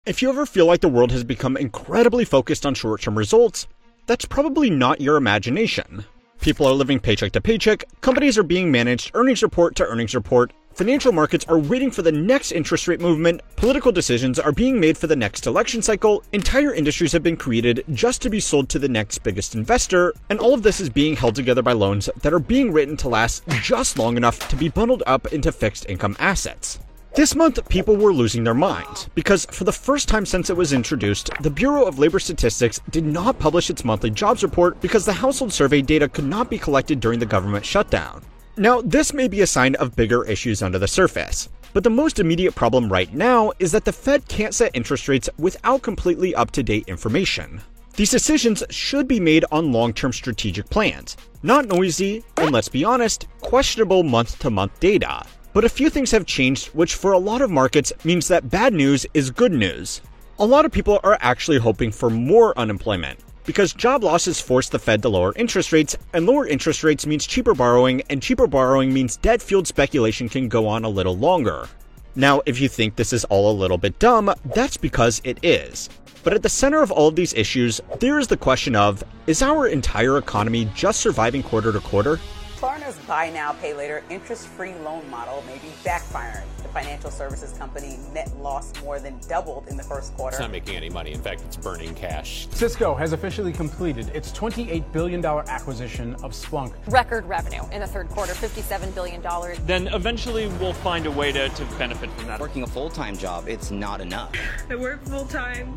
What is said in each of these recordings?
If you ever feel like the world has become incredibly focused on short-term results, that's probably not your imagination. People are living paycheck to paycheck, companies are being managed earnings report to earnings report, financial markets are waiting for the next interest rate movement, political decisions are being made for the next election cycle, entire industries have been created just to be sold to the next biggest investor, and all of this is being held together by loans that are being written to last just long enough to be bundled up into fixed income assets. This month, people were losing their minds, because for the first time since it was introduced, the Bureau of Labor Statistics did not publish its monthly jobs report because the household survey data could not be collected during the government shutdown. Now, this may be a sign of bigger issues under the surface, but the most immediate problem right now is that the Fed can't set interest rates without completely up-to-date information. These decisions should be made on long-term strategic plans, not noisy, and let's be honest, questionable month-to-month data. But a few things have changed, which for a lot of markets means that bad news is good news. A lot of people are actually hoping for more unemployment, because job losses force the Fed to lower interest rates, and lower interest rates means cheaper borrowing, and cheaper borrowing means debt-fueled speculation can go on a little longer. Now, if you think this is all a little bit dumb, that's because it is. But at the center of all of these issues, there is the question of, is our entire economy just surviving quarter to quarter? Klarna's buy now, pay later interest-free loan model may be backfiring. The financial services company net loss more than doubled in the first quarter. It's not making any money. In fact, it's burning cash. Cisco has officially completed its $28 billion acquisition of Splunk. Record revenue in the third quarter, $57 billion. Then eventually we'll find a way to benefit from that. Working a full-time job, it's not enough. I work full-time.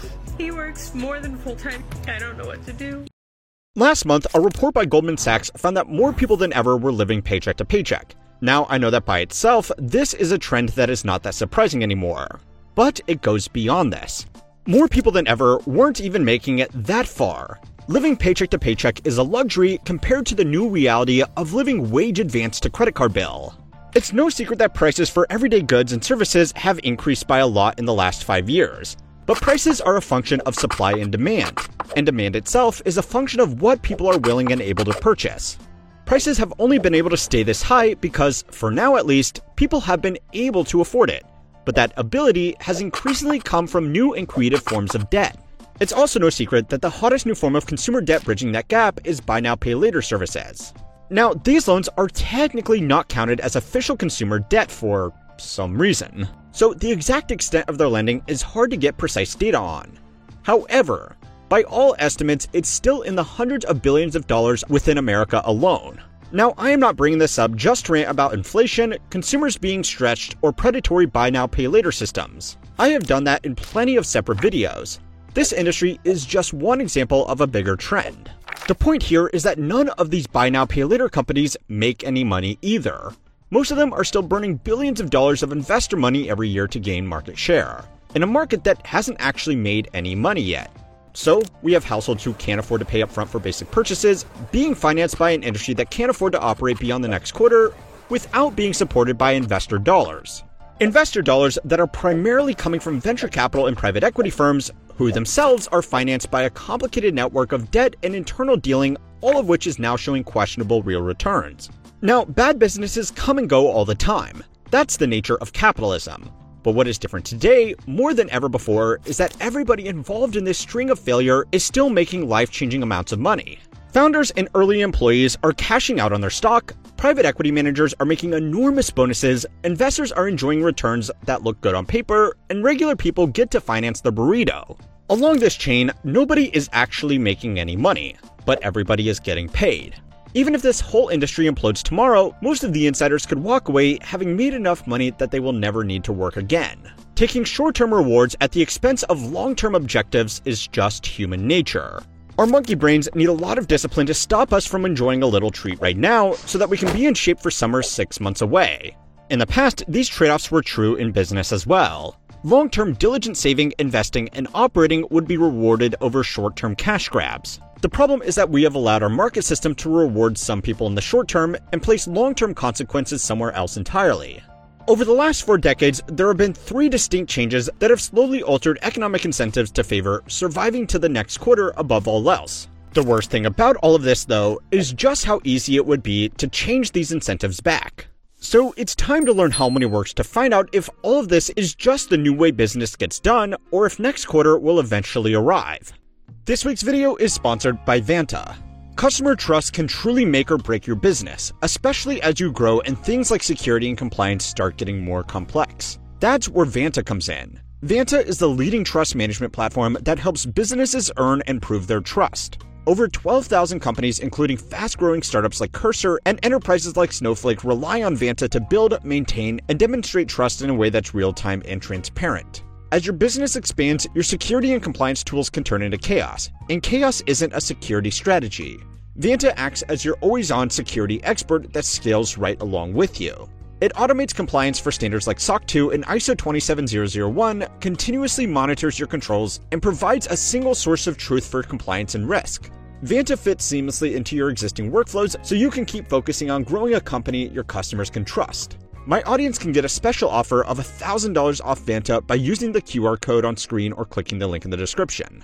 He works more than full-time. I don't know what to do. Last month, a report by Goldman Sachs found that more people than ever were living paycheck to paycheck. Now, I know that by itself, this is a trend that is not that surprising anymore. But it goes beyond this. More people than ever weren't even making it that far. Living paycheck to paycheck is a luxury compared to the new reality of living wage advanced to credit card bill. It's no secret that prices for everyday goods and services have increased by a lot in the last 5 years. But prices are a function of supply and demand itself is a function of what people are willing and able to purchase. Prices have only been able to stay this high because, for now at least, people have been able to afford it. But that ability has increasingly come from new and creative forms of debt. It's also no secret that the hottest new form of consumer debt bridging that gap is buy now, pay later services. Now, these loans are technically not counted as official consumer debt for some reason. So the exact extent of their lending is hard to get precise data on. However, by all estimates, it's still in the hundreds of billions of dollars within America alone. Now, I am not bringing this up just to rant about inflation, consumers being stretched, or predatory buy now, pay later systems. I have done that in plenty of separate videos. This industry is just one example of a bigger trend. The point here is that none of these buy now, pay later companies make any money either. Most of them are still burning billions of dollars of investor money every year to gain market share, in a market that hasn't actually made any money yet. So, we have households who can't afford to pay up front for basic purchases, being financed by an industry that can't afford to operate beyond the next quarter, without being supported by investor dollars. Investor dollars that are primarily coming from venture capital and private equity firms, who themselves are financed by a complicated network of debt and internal dealing, all of which is now showing questionable real returns. Now, bad businesses come and go all the time. That's the nature of capitalism. But what is different today, more than ever before, is that everybody involved in this string of failure is still making life-changing amounts of money. Founders and early employees are cashing out on their stock, private equity managers are making enormous bonuses, investors are enjoying returns that look good on paper, and regular people get to finance the burrito. Along this chain, nobody is actually making any money, but everybody is getting paid. Even if this whole industry implodes tomorrow, most of the insiders could walk away having made enough money that they will never need to work again. Taking short-term rewards at the expense of long-term objectives is just human nature. Our monkey brains need a lot of discipline to stop us from enjoying a little treat right now so that we can be in shape for summer 6 months away. In the past, these trade-offs were true in business as well. Long-term diligent saving, investing, and operating would be rewarded over short-term cash grabs. The problem is that we have allowed our market system to reward some people in the short term and place long-term consequences somewhere else entirely. Over the last 4 decades, there have been 3 distinct changes that have slowly altered economic incentives to favor surviving to the next quarter above all else. The worst thing about all of this, though, is just how easy it would be to change these incentives back. So it's time to learn how money works to find out if all of this is just the new way business gets done, or if next quarter will eventually arrive. This week's video is sponsored by Vanta. Customer trust can truly make or break your business, especially as you grow and things like security and compliance start getting more complex. That's where Vanta comes in. Vanta is the leading trust management platform that helps businesses earn and prove their trust. Over 12,000 companies, including fast-growing startups like Cursor and enterprises like Snowflake, rely on Vanta to build, maintain, and demonstrate trust in a way that's real-time and transparent. As your business expands, your security and compliance tools can turn into chaos, and chaos isn't a security strategy. Vanta acts as your always-on security expert that scales right along with you. It automates compliance for standards like SOC 2 and ISO 27001, continuously monitors your controls, and provides a single source of truth for compliance and risk. Vanta fits seamlessly into your existing workflows so you can keep focusing on growing a company your customers can trust. My audience can get a special offer of $1,000 off Vanta by using the QR code on screen or clicking the link in the description.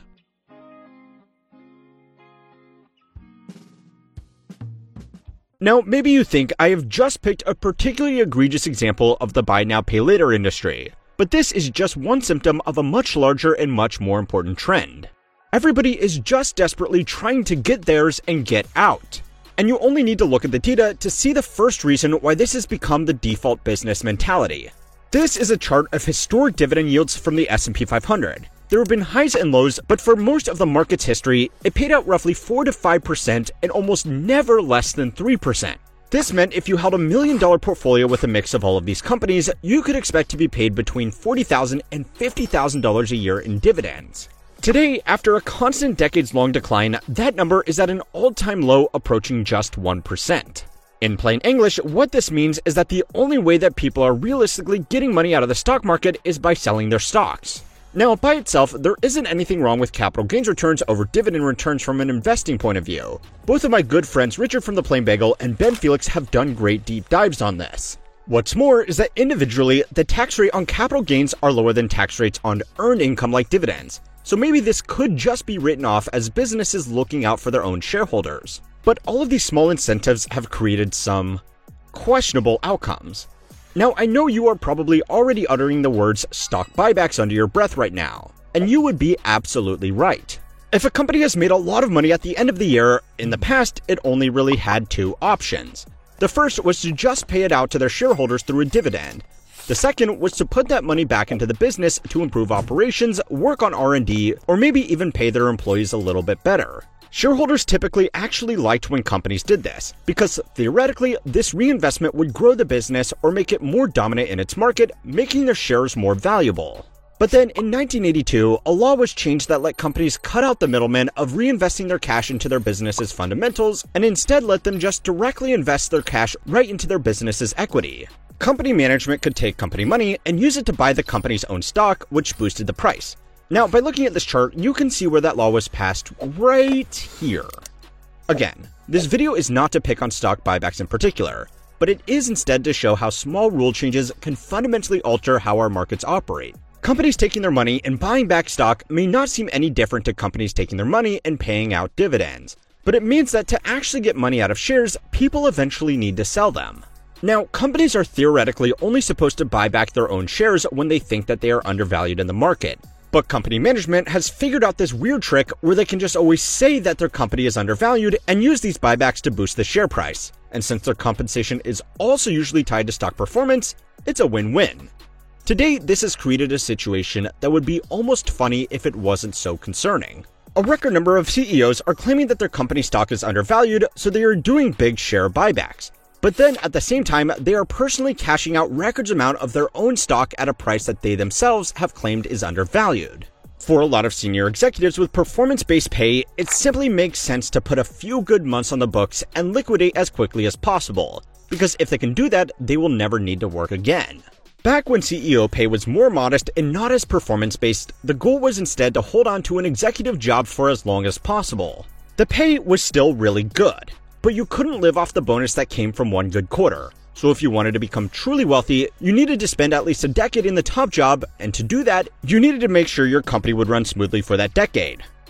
Now, maybe you think I have just picked a particularly egregious example of the buy now, pay later industry, but this is just one symptom of a much larger and much more important trend. Everybody is just desperately trying to get theirs and get out. And you only need to look at the data to see the first reason why this has become the default business mentality. This is a chart of historic dividend yields from the S&P 500. There have been highs and lows, but for most of the market's history, it paid out roughly 4 to 5% and almost never less than 3%. This meant if you held $1 million portfolio with a mix of all of these companies, you could expect to be paid between $40,000 and $50,000 a year in dividends. Today, after a constant decades-long decline, that number is at an all-time low approaching just 1%. In plain English, what this means is that the only way that people are realistically getting money out of the stock market is by selling their stocks. Now, by itself, there isn't anything wrong with capital gains returns over dividend returns from an investing point of view. Both of my good friends Richard from The Plain Bagel and Ben Felix have done great deep dives on this. What's more is that individually, the tax rate on capital gains are lower than tax rates on earned income like dividends. So maybe this could just be written off as businesses looking out for their own shareholders. But all of these small incentives have created some questionable outcomes. Now, I know you are probably already uttering the words stock buybacks under your breath right now, and you would be absolutely right. If a company has made a lot of money at the end of the year, in the past, it only really had two options. The first was to just pay it out to their shareholders through a dividend. The second was to put that money back into the business to improve operations, work on R&D, or maybe even pay their employees a little bit better. Shareholders typically actually liked when companies did this, because theoretically, this reinvestment would grow the business or make it more dominant in its market, making their shares more valuable. But then in 1982, a law was changed that let companies cut out the middleman of reinvesting their cash into their business's fundamentals, and instead let them just directly invest their cash right into their business's equity. Company management could take company money and use it to buy the company's own stock, which boosted the price. Now, by looking at this chart, you can see where that law was passed right here. Again, this video is not to pick on stock buybacks in particular, but it is instead to show how small rule changes can fundamentally alter how our markets operate. Companies taking their money and buying back stock may not seem any different to companies taking their money and paying out dividends, but it means that to actually get money out of shares, people eventually need to sell them. Now, companies are theoretically only supposed to buy back their own shares when they think that they are undervalued in the market. But company management has figured out this weird trick where they can just always say that their company is undervalued and use these buybacks to boost the share price. And since their compensation is also usually tied to stock performance, it's a win-win. Today, this has created a situation that would be almost funny if it wasn't so concerning. A record number of CEOs are claiming that their company stock is undervalued, so they are doing big share buybacks. But then, at the same time, they are personally cashing out records amount of their own stock at a price that they themselves have claimed is undervalued. For a lot of senior executives with performance-based pay, it simply makes sense to put a few good months on the books and liquidate as quickly as possible, because if they can do that, they will never need to work again. Back when CEO pay was more modest and not as performance-based, the goal was instead to hold on to an executive job for as long as possible. The pay was still really good, but you couldn't live off the bonus that came from one good quarter. So if you wanted to become truly wealthy, you needed to spend at least a decade in the top job, and to do that, you needed to make sure your company would run smoothly for that decade.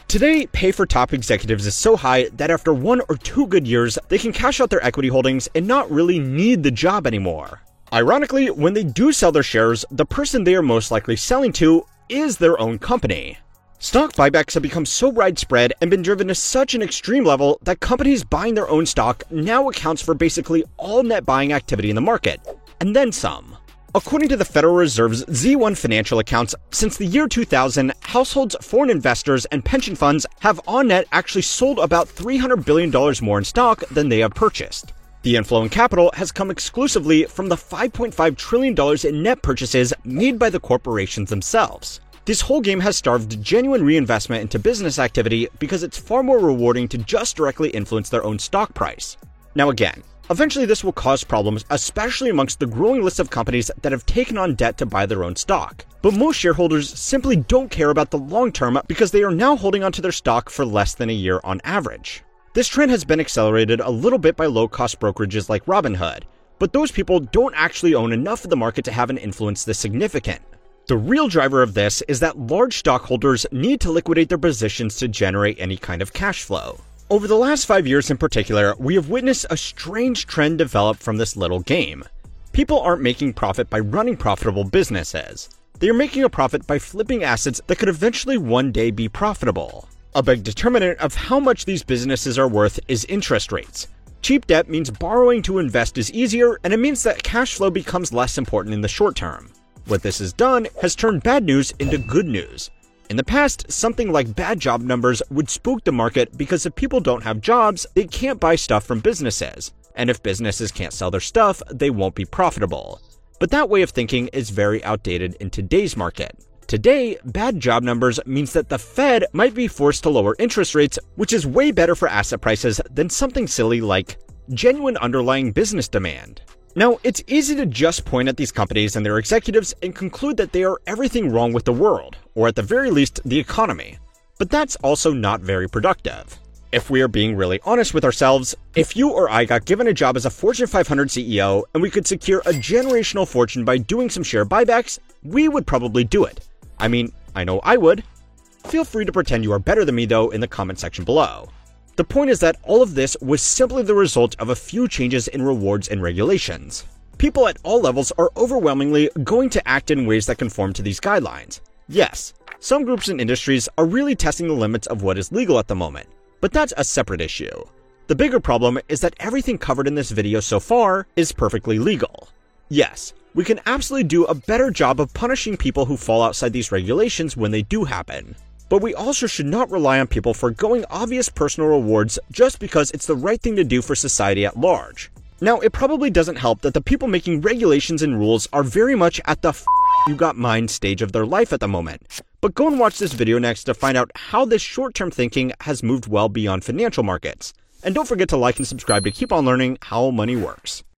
Today, pay for top executives is so high that after 1 or 2 good years, they can cash out their equity holdings and not really need the job anymore. Ironically, when they do sell their shares, the person they are most likely selling to is their own company. Stock buybacks have become so widespread and been driven to such an extreme level that companies buying their own stock now accounts for basically all net buying activity in the market, and then some. According to the Federal Reserve's Z1 financial accounts, since the year 2000, households, foreign investors, and pension funds have on net actually sold about $300 billion more in stock than they have purchased. The inflow in capital has come exclusively from the $5.5 trillion in net purchases made by the corporations themselves. This whole game has starved genuine reinvestment into business activity because it's far more rewarding to just directly influence their own stock price. Now again, eventually this will cause problems, especially amongst the growing list of companies that have taken on debt to buy their own stock. But most shareholders simply don't care about the long term because they are now holding onto their stock for less than a year on average. This trend has been accelerated a little bit by low-cost brokerages like Robinhood, but those people don't actually own enough of the market to have an influence this significant. The real driver of this is that large stockholders need to liquidate their positions to generate any kind of cash flow. Over the last 5 years in particular, we have witnessed a strange trend develop from this little game. People aren't making profit by running profitable businesses. They are making a profit by flipping assets that could eventually one day be profitable. A big determinant of how much these businesses are worth is interest rates. Cheap debt means borrowing to invest is easier, and it means that cash flow becomes less important in the short term. What this has done has turned bad news into good news. In the past, something like bad job numbers would spook the market because if people don't have jobs, they can't buy stuff from businesses. And if businesses can't sell their stuff, they won't be profitable. But that way of thinking is very outdated in today's market. Today, bad job numbers means that the Fed might be forced to lower interest rates, which is way better for asset prices than something silly like genuine underlying business demand. Now, it's easy to just point at these companies and their executives and conclude that they are everything wrong with the world, or at the very least, the economy. But that's also not very productive. If we are being really honest with ourselves, if you or I got given a job as a Fortune 500 CEO and we could secure a generational fortune by doing some share buybacks, we would probably do it. I mean, I know I would. Feel free to pretend you are better than me though in the comment section below. The point is that all of this was simply the result of a few changes in rewards and regulations. People at all levels are overwhelmingly going to act in ways that conform to these guidelines. Yes, some groups and industries are really testing the limits of what is legal at the moment, but that's a separate issue. The bigger problem is that everything covered in this video so far is perfectly legal. Yes, we can absolutely do a better job of punishing people who fall outside these regulations when they do happen. But we also should not rely on people foregoing obvious personal rewards just because it's the right thing to do for society at large. Now, it probably doesn't help that the people making regulations and rules are very much at the you got mine stage of their life at the moment. But go and watch this video next to find out how this short-term thinking has moved well beyond financial markets. And don't forget to like and subscribe to keep on learning how money works.